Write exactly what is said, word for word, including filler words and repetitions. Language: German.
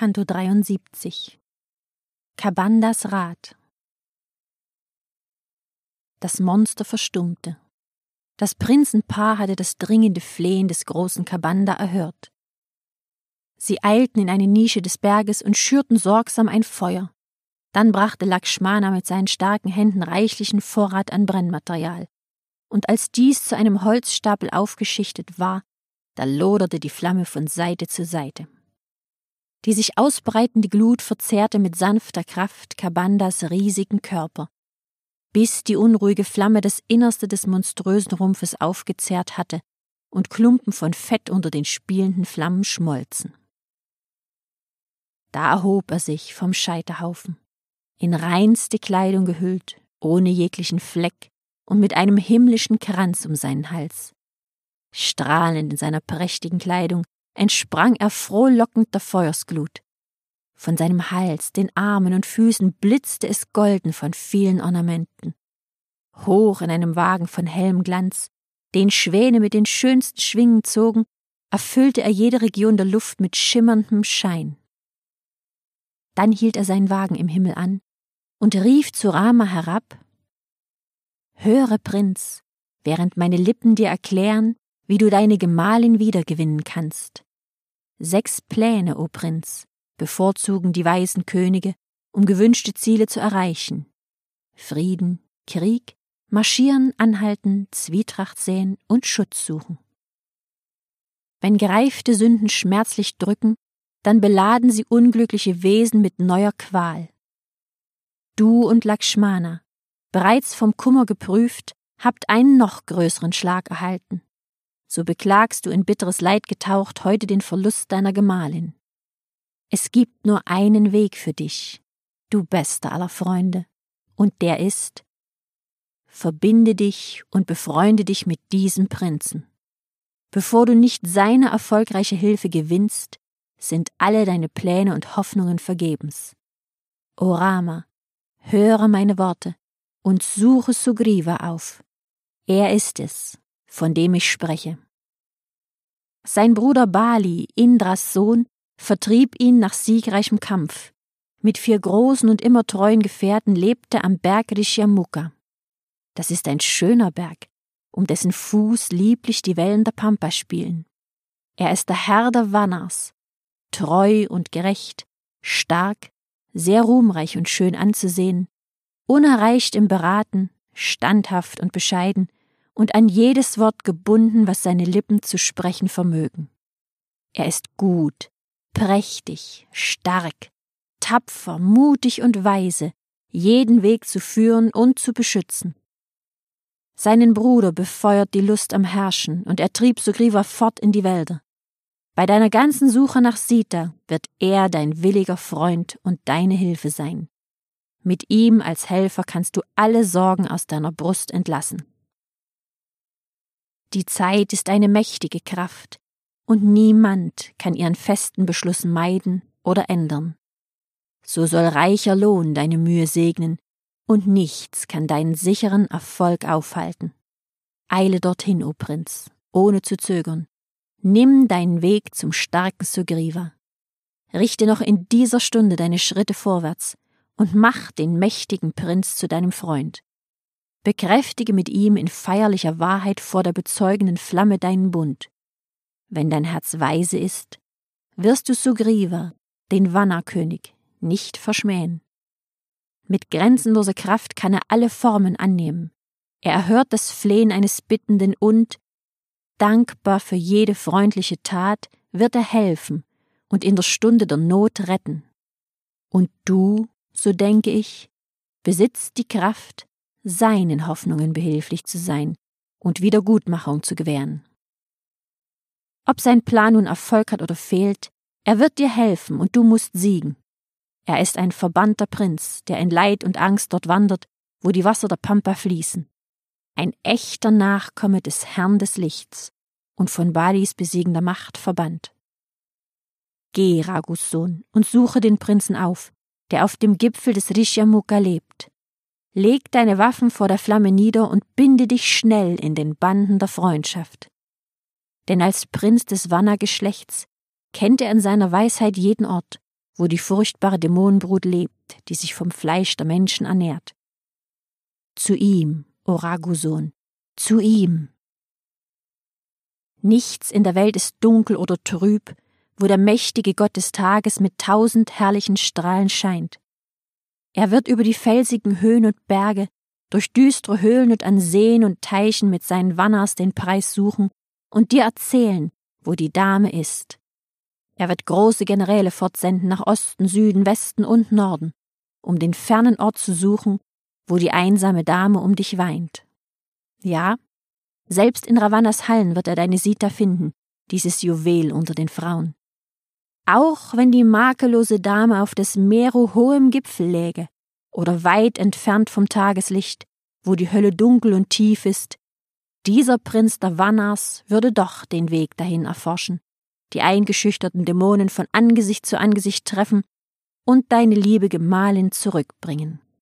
Canto dreiundsiebzig. Kabandas Rat. Das Monster verstummte. Das Prinzenpaar hatte das dringende Flehen des großen Kabanda erhört. Sie eilten in eine Nische des Berges und schürten sorgsam ein Feuer. Dann brachte Lakshmana mit seinen starken Händen reichlichen Vorrat an Brennmaterial. Und als dies zu einem Holzstapel aufgeschichtet war, da loderte die Flamme von Seite zu Seite. Die sich ausbreitende Glut verzehrte mit sanfter Kraft Kabandas riesigen Körper, bis die unruhige Flamme das Innerste des monströsen Rumpfes aufgezehrt hatte und Klumpen von Fett unter den spielenden Flammen schmolzen. Da erhob er sich vom Scheiterhaufen, in reinste Kleidung gehüllt, ohne jeglichen Fleck und mit einem himmlischen Kranz um seinen Hals. Strahlend in seiner prächtigen Kleidung entsprang er frohlockend der Feuersglut. Von seinem Hals, den Armen und Füßen blitzte es golden von vielen Ornamenten. Hoch in einem Wagen von hellem Glanz, den Schwäne mit den schönsten Schwingen zogen, erfüllte er jede Region der Luft mit schimmerndem Schein. Dann hielt er seinen Wagen im Himmel an und rief zu Rama herab: »Höre, Prinz, während meine Lippen dir erklären, wie du deine Gemahlin wiedergewinnen kannst. Sechs Pläne, o Prinz, bevorzugen die weisen Könige, um gewünschte Ziele zu erreichen. Frieden, Krieg, Marschieren, Anhalten, Zwietracht säen und Schutz suchen. Wenn gereifte Sünden schmerzlich drücken, dann beladen sie unglückliche Wesen mit neuer Qual. Du und Lakshmana, bereits vom Kummer geprüft, habt einen noch größeren Schlag erhalten. So beklagst du in bitteres Leid getaucht heute den Verlust deiner Gemahlin. Es gibt nur einen Weg für dich, du bester aller Freunde, und der ist: verbinde dich und befreunde dich mit diesem Prinzen. Bevor du nicht seine erfolgreiche Hilfe gewinnst, sind alle deine Pläne und Hoffnungen vergebens. O Rama, höre meine Worte und suche Sugriva auf. Er ist es, von dem ich spreche. Sein Bruder Bali, Indras Sohn, vertrieb ihn nach siegreichem Kampf. Mit vier großen und immer treuen Gefährten lebte er am Berg Rishyamukha. Das ist ein schöner Berg, um dessen Fuß lieblich die Wellen der Pampa spielen. Er ist der Herr der Vanars, treu und gerecht, stark, sehr ruhmreich und schön anzusehen, unerreicht im Beraten, standhaft und bescheiden und an jedes Wort gebunden, was seine Lippen zu sprechen vermögen. Er ist gut, prächtig, stark, tapfer, mutig und weise, jeden Weg zu führen und zu beschützen. Seinen Bruder befeuert die Lust am Herrschen, und er trieb Sugriva fort in die Wälder. Bei deiner ganzen Suche nach Sita wird er dein williger Freund und deine Hilfe sein. Mit ihm als Helfer kannst du alle Sorgen aus deiner Brust entlassen. Die Zeit ist eine mächtige Kraft, und niemand kann ihren festen Beschluss meiden oder ändern. So soll reicher Lohn deine Mühe segnen, und nichts kann deinen sicheren Erfolg aufhalten. Eile dorthin, o Prinz, ohne zu zögern. Nimm deinen Weg zum starken Sugriva. Richte noch in dieser Stunde deine Schritte vorwärts und mach den mächtigen Prinz zu deinem Freund. Bekräftige mit ihm in feierlicher Wahrheit vor der bezeugenden Flamme deinen Bund. Wenn dein Herz weise ist, wirst du Sugriva, den Vana-König, nicht verschmähen. Mit grenzenloser Kraft kann er alle Formen annehmen. Er erhört das Flehen eines Bittenden und, dankbar für jede freundliche Tat, wird er helfen und in der Stunde der Not retten. Und du, so denke ich, besitzt die Kraft, seinen Hoffnungen behilflich zu sein und Wiedergutmachung zu gewähren. Ob sein Plan nun Erfolg hat oder fehlt, er wird dir helfen und du musst siegen. Er ist ein verbannter Prinz, der in Leid und Angst dort wandert, wo die Wasser der Pampa fließen. Ein echter Nachkomme des Herrn des Lichts und von Balis besiegender Macht verbannt. Geh, Raghus Sohn, und suche den Prinzen auf, der auf dem Gipfel des Rishyamukha lebt. Leg deine Waffen vor der Flamme nieder und binde dich schnell in den Banden der Freundschaft. Denn als Prinz des Vana-Geschlechts kennt er in seiner Weisheit jeden Ort wo die furchtbare Dämonenbrut lebt, die sich vom Fleisch der Menschen ernährt. Zu ihm, o Ragu-Sohn, zu ihm. Nichts in der Welt ist dunkel oder trüb, wo der mächtige Gott des Tages mit tausend herrlichen Strahlen scheint. Er wird über die felsigen Höhen und Berge, durch düstere Höhlen und an Seen und Teichen mit seinen Wanners den Preis suchen und dir erzählen, wo die Dame ist. Er wird große Generäle fortsenden nach Osten, Süden, Westen und Norden, um den fernen Ort zu suchen, wo die einsame Dame um dich weint. Ja, selbst in Ravannas Hallen wird er deine Sita finden, dieses Juwel unter den Frauen. Auch wenn die makellose Dame auf des Meru hohem Gipfel läge oder weit entfernt vom Tageslicht, wo die Hölle dunkel und tief ist, dieser Prinz der Vannas würde doch den Weg dahin erforschen, die eingeschüchterten Dämonen von Angesicht zu Angesicht treffen und deine liebe Gemahlin zurückbringen.